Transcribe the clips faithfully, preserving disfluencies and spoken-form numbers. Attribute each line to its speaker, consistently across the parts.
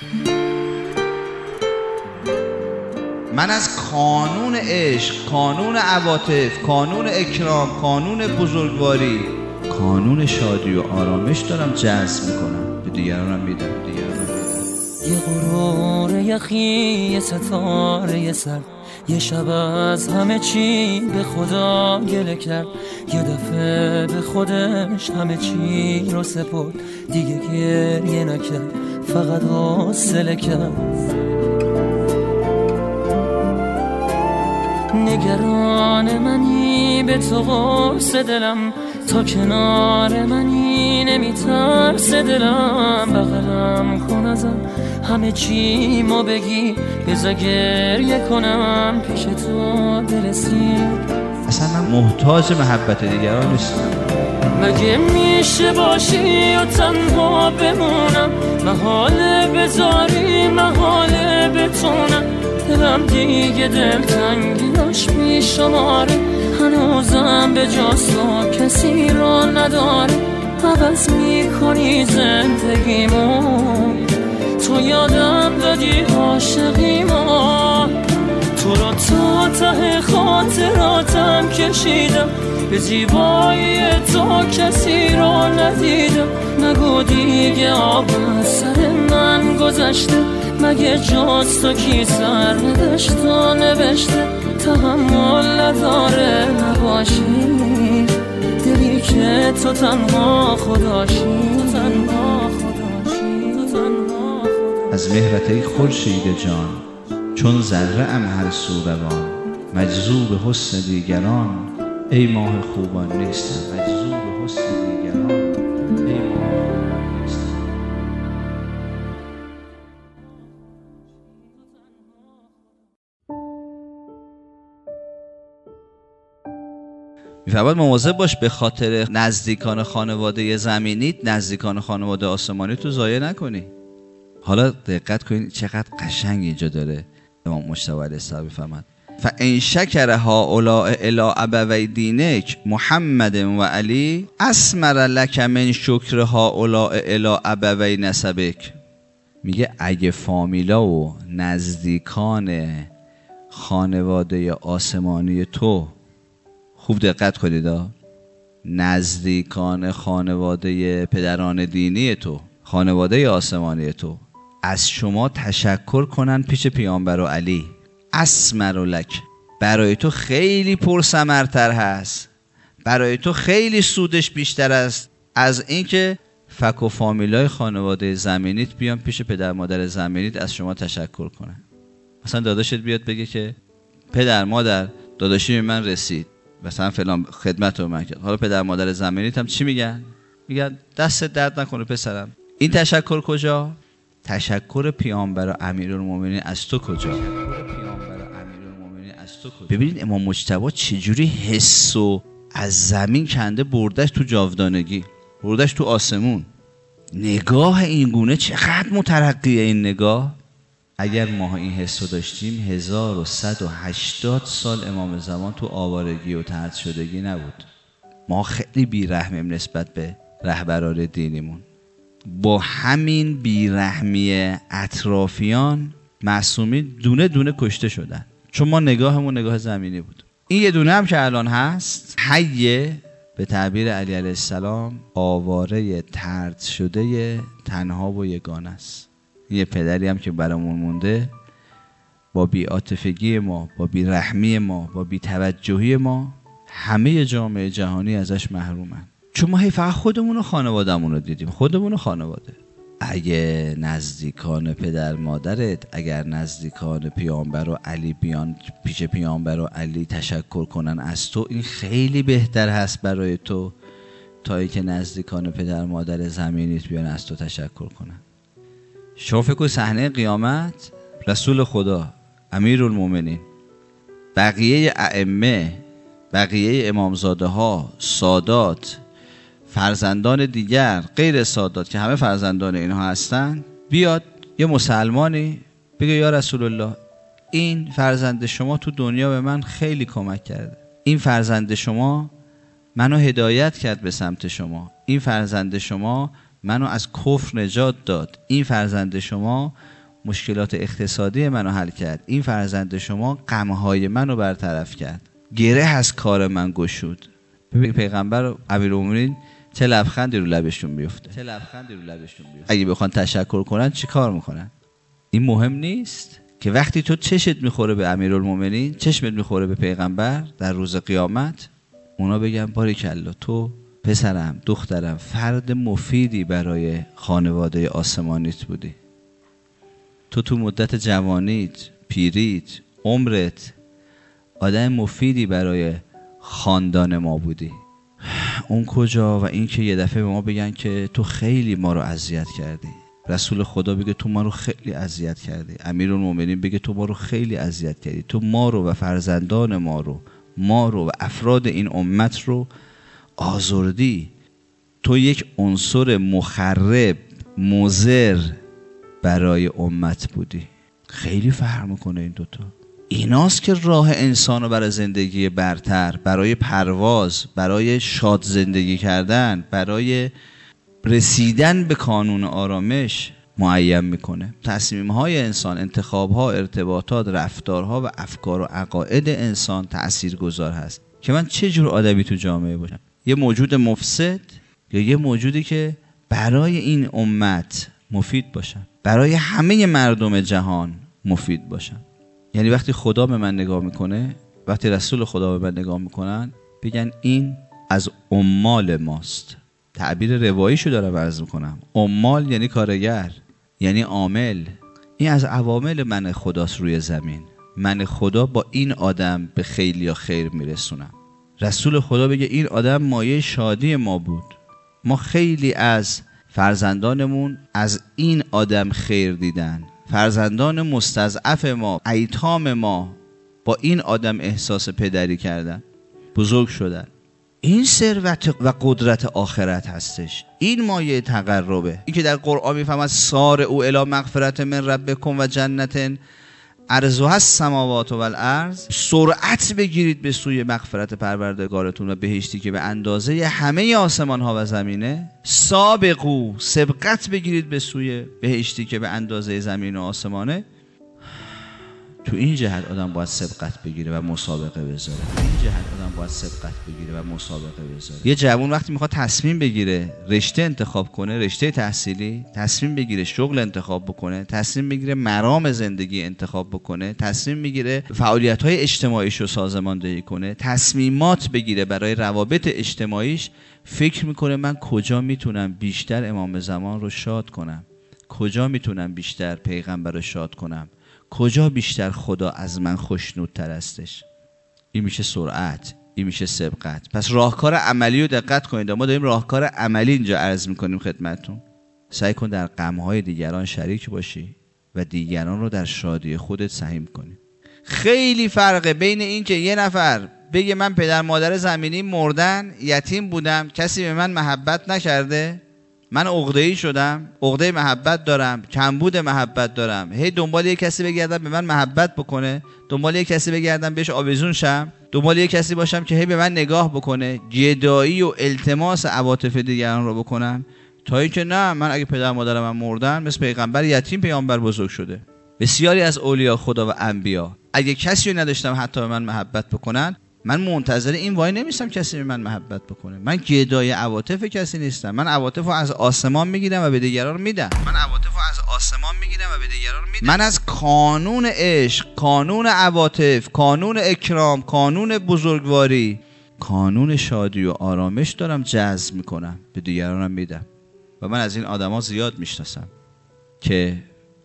Speaker 1: من از کانون عشق، کانون عواطف، کانون اکرام، کانون بزرگواری، کانون شادی و آرامش دارم جذب میکنم، به دیگرانم میدم، دیگرانم میدم.
Speaker 2: یه غرور یخی، یه ستاره سر، یه شب از همه چی به خدا گله کرد، یه دفعه به خودش همه چی رو سپرد، دیگه گریه نکرد، فقط حوصله کرد. نگران منی به تو قرص دلم، تا کنار منی نمیترس دلم، بغلم کن ازم همه چی ما بگی، بذار گریه کنم پیش تو دل سیر.
Speaker 1: اصلا من محتاج محبت دیگران نیستم.
Speaker 2: مگه میشه باشی و تنها بمونم، محاله بذاری محاله بتونم، دلم دیگه دلتنگیاش میشماره، هنوزم به جاسو کسی را نداره، عوض میکنی زندگیمو، تو یادم دادی عاشقیمو، تو را تا ته خاطراتم کشیدم، به زیبایی تو کسی را ندیدم، نگو دیگه آب از سر من گذشته، مگه جز تو کی سر نداشت و نوشته، تحمل نداره نباشی، دلی که تو تنها خداشی، تو تنها خداشی، تو تنها خداشی.
Speaker 1: از مهرت خورشید جان چون ذره ام هر سو روان، مجذوب حسن دیگران ای ماه خوبان نیستم، مجذوب حسن دیگران ای ماه خوبان نیستم. میفرماید مواظب باش به خاطر نزدیکان خانواده زمینیت نزدیکان خانواده آسمانی تو ضایع نکنی. حالا دقت کنید چقدر قشنگ اینجا داره امام مجتبی علیه السلام میفرماید فَإِنْ شَكَرَ هَؤُلَاءِ إِلَىٰ أَبَوَیْ دِینِکَ محمد و علی أَثْمَرَ لَکَ مِنْ شُکْرِ هَؤُلَاءِ إِلَىٰ أَبَوَیْ نَسَبِکَ. میگه اگه فامیلا و نزدیکان خانواده آسمانی تو، خوب دقت کنید، نزدیکان خانواده پدران دینی تو، خانواده آسمانی تو از شما تشکر کنن پیش پیامبر و علی، اسمر لک، برای تو خیلی پرثمرتر هست، برای تو خیلی سودش بیشتر است از اینکه فک و فامیلای خانواده زمینیت بیان پیش پدر مادر زمینیت از شما تشکر کنن. مثلا داداشت بیاد بگه که پدر مادر داداشی من رسید، مثلا فلان خدمت رو من کرد، حالا پدر مادر زمینیت هم چی میگن؟ میگن دست درد نکنه پسرم. این تشکر کجا؟ تشکر پیامبر و امیرالمومنین از تو کجا؟ ببینید امام مجتبی چجوری حس و از زمین کنده بردش تو جاودانگی، بردش تو آسمون. نگاه این گونه چقدر مترقیه این نگاه. اگر ما این حس رو داشتیم هزار و صد و هشتاد سال امام زمان تو آوارگی و طرد شدگی نبود. ما خیلی بیرحمیم نسبت به رهبران دینیمون. با همین بیرحمی اطرافیان معصومین دونه دونه کشته شدن، چون ما نگاهمون نگاه زمینی بود. این یه دونه هم که الان هست حیه، به تعبیر علی علیه السلام آواره طرد شده تنها و یگانه است. یه پدری هم که برامون مونده با بی‌عاطفگی ما، با بیرحمی ما، با بی‌توجهی ما، همه جامعه جهانی ازش محرومن، چون ما فقط خودمون و خانواده‌مون رو دیدیم، خودمون و خانواده. اگه نزدیکان پدر مادرت، اگر نزدیکان پیامبر و علی بیان پیش پیامبر و علی تشکر کنن از تو، این خیلی بهتر هست برای تو تا اینکه نزدیکان پدر مادر زمینیت بیان از تو تشکر کنن. شما فکر کن صحنه قیامت، رسول خدا، امیرالمومنین، بقیه ائمه، بقیه امامزاده ها، سادات، فرزندان دیگر غیر سادات که همه فرزندان اینها هستن، بیاد یه مسلمانی بگه یا رسول الله این فرزند شما تو دنیا به من خیلی کمک کرده، این فرزند شما منو هدایت کرد به سمت شما، این فرزند شما منو از کفر نجات داد، این فرزند شما مشکلات اقتصادی منو حل کرد. این فرزند شما غمهای منو برطرف کرد. گره از کار من گشود. ببین پیغمبر و امیرالمومنین چه لبخندی رو لبشون بیفته. چه لبخندی رو لبشون بیفته. اگه بخوان تشکر کنن چی کار میکنن؟ این مهم نیست که وقتی تو چشت میخوره به امیرالمومنین، چشمت میخوره به پیغمبر در روز قیامت، اونا بگن باریکلا تو پسرم، دخترم، فرد مفیدی برای خانواده آسمانیت بودی. تو تو مدت جوانیت، پیریت، عمرت آدم مفیدی برای خاندان ما بودی. اون کجا؟ و این که یه دفعه به ما بگن که تو خیلی ما رو اذیت کردی. رسول خدا بگه تو ما رو خیلی اذیت کردی. امیرالمومنین بگه تو ما رو خیلی اذیت کردی. تو ما رو و فرزندان ما رو، ما رو و افراد این امت رو آزردی. تو یک عنصر مخرب، مضر برای امت بودی. خیلی فرق میکنه این دوتا. ایناست که راه انسانو برای زندگی برتر، برای پرواز، برای شاد زندگی کردن، برای رسیدن به کانون آرامش معین میکنه. تصمیم‌های انسان، انتخاب‌ها، ارتباطات، رفتارها و افکار و عقاید انسان تأثیرگذار هست که من چه جور آدمی تو جامعه باشم. یه موجود مفسد یا یه موجودی که برای این امت مفید باشم، برای همه مردم جهان مفید باشم. یعنی وقتی خدا به من نگاه میکنه، وقتی رسول خدا به من نگاه میکنن، بگن این از عمال ماست. تعبیر رواییشو دارم عرض میکنم. عمال یعنی کارگر، یعنی عامل. این از عوامل من خداست روی زمین. من خدا با این آدم به خیلی یا خیر میرسونم. رسول خدا بگه این آدم مایه شادی ما بود. ما خیلی از فرزندانمون از این آدم خیر دیدن. فرزندان مستضعف ما، ایتام ما با این آدم احساس پدری کردن، بزرگ شدن. این ثروت و قدرت آخرت هستش. این مایه تقربه. این که در قرآن میفهمد سارعوا الی مغفرة من ربکم و جنت عرضها السماوات و الارض. سرعت بگیرید به سوی مغفرت پروردگارتون و بهشتی که به اندازه همه آسمان ها و زمینه. سابقو، سبقت بگیرید به سوی بهشتی که به اندازه زمین و آسمانه. تو این جهت آدم باید سبقت بگیره و مسابقه بذاره. تو این جهت آدم باید سبقت بگیره و مسابقه بذاره. یه جوان وقتی میخواد تصمیم بگیره رشته انتخاب کنه، رشته تحصیلی، تصمیم بگیره شغل انتخاب بکنه، تصمیم بگیره مرام زندگی انتخاب بکنه، تصمیم بگیره فعالیت‌های اجتماعیش رو سازماندهی کنه، تصمیمات بگیره برای روابط اجتماعیش، فکر میکنه من کجا میتونم بیشتر امام زمان رو شاد کنم، کجا میتونم بیشتر پیغمبر رو شاد کنم، کجا بیشتر خدا از من خوشنودتر هستش. این میشه سرعت، این میشه سبقت. پس راهکار عملی رو دقت کنید. ما داریم راهکار عملی اینجا عرض میکنیم خدمتتون. سعی کن در غمهای دیگران شریک باشی و دیگران رو در شادی خودت سهیم کنی. خیلی فرقه بین این که یه نفر بگه من پدر مادر زمینی مردن، یتیم بودم، کسی به من محبت نکرده، من عقده‌ای شدم، عقده محبت دارم، کمبود محبت دارم، هی دنبال یک کسی بگردم به من محبت بکنه، دنبال یک کسی بگردم بهش آویزون شم، دنبال یک کسی باشم که هی به من نگاه بکنه، گدایی و التماس عواطف دیگران رو بکنم، تا اینکه نه من اگه پدر مادرم من مردن مثل پیغمبر یتیم پیامبر بزرگ شده. بسیاری از اولیاء خدا و انبیا اگه کسی رو نداشتم حتی به من محبت بکنن، من منتظر این وای نمیستم کسی به من محبت بکنه. من گدای عواطف کسی نیستم. من عواطفو از آسمان میگیرم و به دیگران میدم. من عواطفو از آسمان میگیرم و به دیگران میدم. من از کانون عشق، کانون عواطف، کانون اکرام، کانون بزرگواری، کانون شادی و آرامش دارم جذب میکنم، به دیگرانم میدم. و من از این آدما زیاد میشناسم که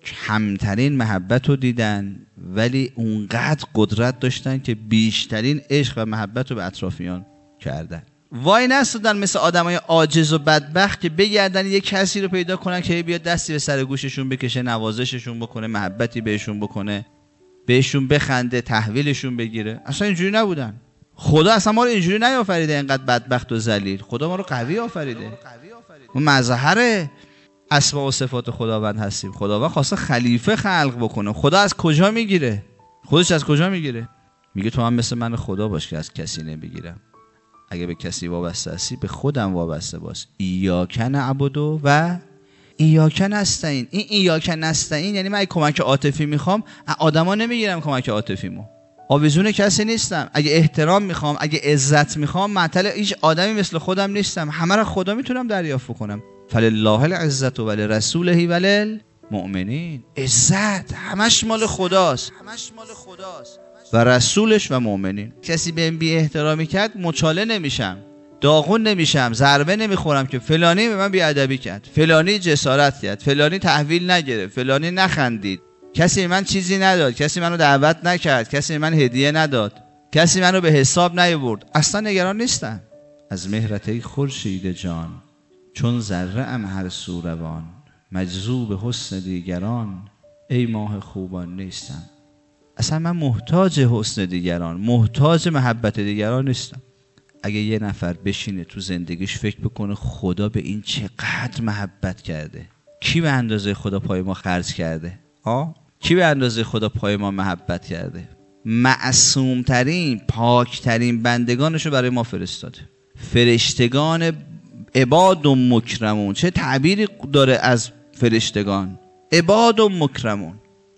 Speaker 1: کمترین محبت رو دیدن ولی اونقدر قدرت داشتن که بیشترین عشق و محبت رو به اطرافیان کردن. وای نستادن مثل آدمای عاجز و بدبخت که بگردن یک کسی رو پیدا کنن که بیاد دستی به سر گوششون بکشه، نوازششون بکنه، محبتی بهشون بکنه، بهشون بخنده، تحویلشون بگیره. اصلا اینجوری نبودن. خدا اصلا ما رو اینجوری نیافریده اینقدر بدبخت و ذلیل. خدا ما رو قوی آفریده. ما مظهر اسماء و صفات خداوند هستیم. خداوند خواسته خلیفه خلق بکنه. خدا از کجا میگیره؟ خودش از کجا میگیره؟ میگه تو هم مثل من خدا باش که از کسی نمیگیرم. اگه به کسی وابسته هستی به خودم وابسته باش. ایاک نعبد و ایاک نستعین. این ایاک نستعین یعنی من اگه کمک عاطفی میخوام آدما نمیگیرم کمک عاطفیمو، آویزون کسی نیستم. اگه احترام میخوام، اگه عزت میخوام، معطل هیچ آدمی مثل خودم نیستم، همه را خدا میتونم دریافت کنم. فلله العزت ولرسوله وللمؤمنین. عزت همش مال خداست، همش مال خداست و رسولش و مؤمنین. کسی بهم بی احترامی کرد مچاله نمیشم، داغون نمیشم، ضربه نمیخورم که فلانی به من بی ادبی کرد، فلانی جسارت کرد، فلانی تحویل نگرفت، فلانی نخندید، کسی من چیزی نداد، کسی منو دعوت نکرد، کسی من هدیه نداد، کسی منو به حساب نیاورد. اصلا نگران نیستم. از مهرته خورشید جان چون ذره ام هر سو روان، مجذوب حسن دیگران ای ماه خوبان نیستم. اصلا من محتاج حسن دیگران، محتاج محبت دیگران نیستم. اگه یه نفر بشینه تو زندگیش فکر بکنه خدا به این چقدر محبت کرده، کی به اندازه خدا پای ما خرج کرده؟ ها؟ کی به اندازه خدا پای ما محبت کرده؟ معصوم ترین، پاک ترین بندگانشو برای ما فرستاده. فرشتگان عباد و مکرمون. چه تعبیری داره از فرشتگان؟ عباد و مکرمون.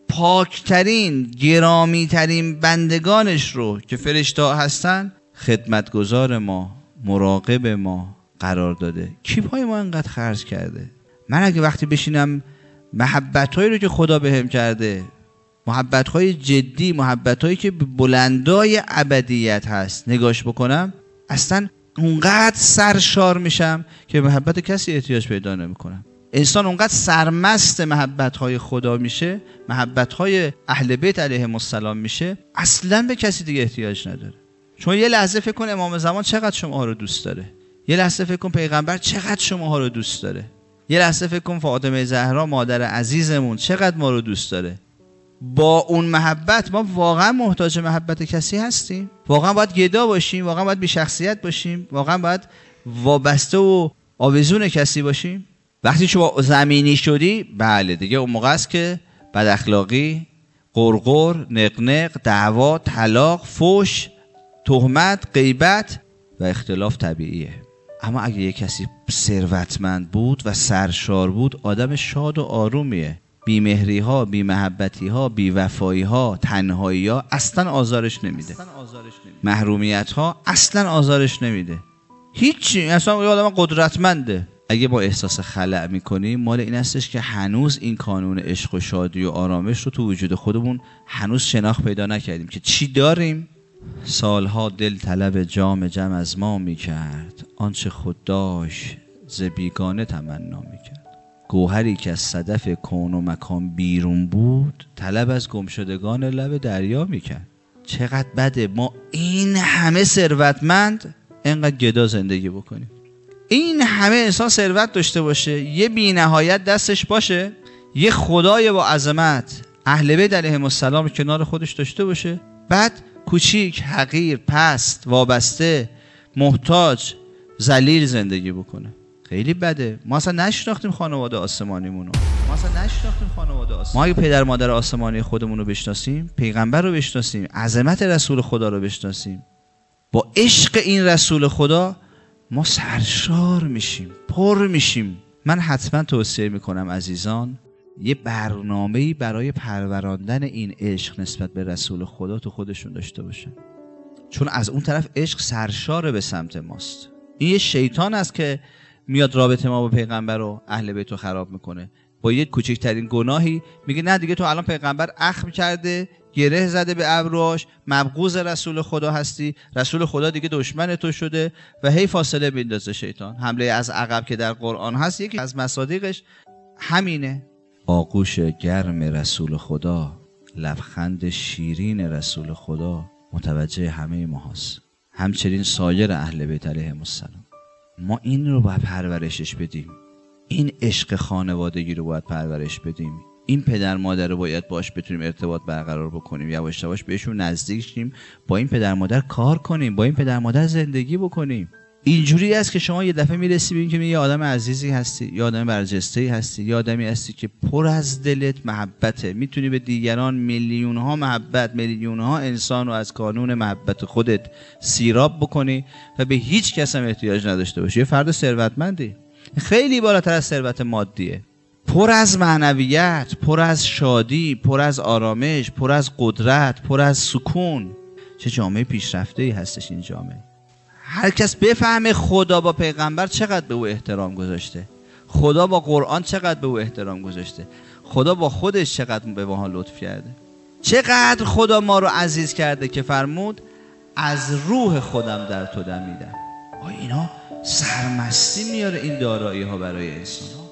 Speaker 1: پاکترین، گرامی ترین بندگانش رو که فرشته ها هستن خدمتگزار ما، مراقب ما قرار داده. کی پای ما انقدر خرج کرده؟ من اگه وقتی بشینم محبت‌هایی رو که خدا بهم کرده، محبت‌های جدی، محبت‌هایی که بلندای ابدیت هست نگاش بکنم، اصلا اونقدر سرشار میشم که محبت کسی احتیاج پیدا نمی‌کنم. انسان اونقدر سرمست محبت‌های خدا میشه، محبت‌های اهل بیت علیهم السلام میشه، اصلا به کسی دیگه احتیاج نداره. چون یه لحظه فکر کن امام زمان چقدر شماها رو دوست داره، یه لحظه فکر کن پیغمبر چقدر شماها رو دوست داره، یه لحظه فکر کن فاطمه زهرا مادر عزیزمون چقدر ما رو دوست داره. با اون محبت ما واقعا محتاج محبت کسی هستیم؟ واقعا باید گدا باشیم؟ واقعا باید بی شخصیت باشیم؟ واقعا باید وابسته و آویزون کسی باشیم؟ وقتی شما زمینی شدی، بله دیگه اون موقع است که بد اخلاقی، قرقر، نقنق، دعوا، طلاق، فحش، تهمت، غیبت و اختلاف طبیعیه. اما اگه یک کسی ثروتمند بود و سرشار بود، آدم شاد و آرومیه. بیمهری ها، بیمحبتی ها، بیوفایی ها، تنهایی ها اصلا آزارش نمیده. محرومیت ها اصلا آزارش نمیده. هیچی. اصلا یه آدم قدرتمنده. اگه ما احساس خلأ میکنیم، مال این هستش که هنوز این کانون عشق و شادی و آرامش رو تو وجود خودمون هنوز شناخت پیدا نکردیم که چی داریم. سالها دل طلب جام جم از ما میکرد، آنچه خود داشت ز بیگانه تمنا میکرد. گوهری که از صدف کون و مکان بیرون بود، طلب از گمشدگان لب دریا میکرد. چقدر بده ما این همه ثروتمند اینقدر گدا زندگی بکنیم. این همه انسان ثروت داشته باشه، یه بی نهایت دستش باشه، یه خدای با عظمت اهل بیت علیهم السلام کنار خودش داشته باشه، بعد کوچیک، حقیر، پست، وابسته، محتاج، ذلیل زندگی بکنه. خیلی بده. ما اصلا نشناختیم خانواده آسمانیمونو. ما اصلا نشناختیم خانواده آسمانی. ما اگه پدر مادر آسمانی خودمون رو بشناسیم، پیغمبر رو بشناسیم، عظمت رسول خدا رو بشناسیم، با عشق این رسول خدا ما سرشار میشیم، پر میشیم. من حتما توصیه میکنم عزیزان یه برنامه‌ای برای پروراندن این عشق نسبت به رسول خدا تو خودشون داشته باشن، چون از اون طرف عشق سرشار به سمت ماست. این یه شیطان است که میاد رابطه ما با پیغمبر و اهل بیت رو خراب میکنه. با یه کوچکترین گناهی میگه نه دیگه تو الان پیغمبر اخم کرده، گره زده به ابروش، مبغوض رسول خدا هستی، رسول خدا دیگه دشمن تو شده و هی فاصله میندازه شیطان. حمله از عقب که در قرآن هست یکی از مصادیقش همینه. آغوش گرم رسول خدا، لبخند شیرین رسول خدا متوجه همه ما هست، همچنین سایر اهل بیت علیهم السلام. ما این رو باید پرورشش بدیم، این عشق خانوادگی رو باید پرورش بدیم، این پدر مادر رو باید باش بتونیم ارتباط برقرار بکنیم، یواش یواش بهشون نزدیک شیم، با این پدر مادر کار کنیم، با این پدر مادر زندگی بکنیم. اینجوری است که شما یه دفعه میرسی به این که یه آدم عزیزی هستی، یه آدم برجسته‌ای هستی، یه آدمی هستی که پر از دلت محبته، میتونی به دیگران میلیون ها محبت، میلیون ها انسان رو از کانون محبت خودت سیراب بکنی و به هیچ کس هم احتیاج نداشته باشی. یه فرد ثروتمندی، خیلی بالاتر از ثروت مادیه. پر از معنویت، پر از شادی، پر از آرامش، پر از قدرت، پر از سکون. چه جامعه پیشرفته‌ای هستش این جامعه. هر کس بفهمه خدا با پیغمبر چقدر به او احترام گذاشته، خدا با قرآن چقدر به او احترام گذاشته، خدا با خودش چقدر به ما لطف کرده، چقدر خدا ما رو عزیز کرده که فرمود از روح خودم در تو دمیدم. آه اینا سرمستی میاره این دارایی ها برای انسان.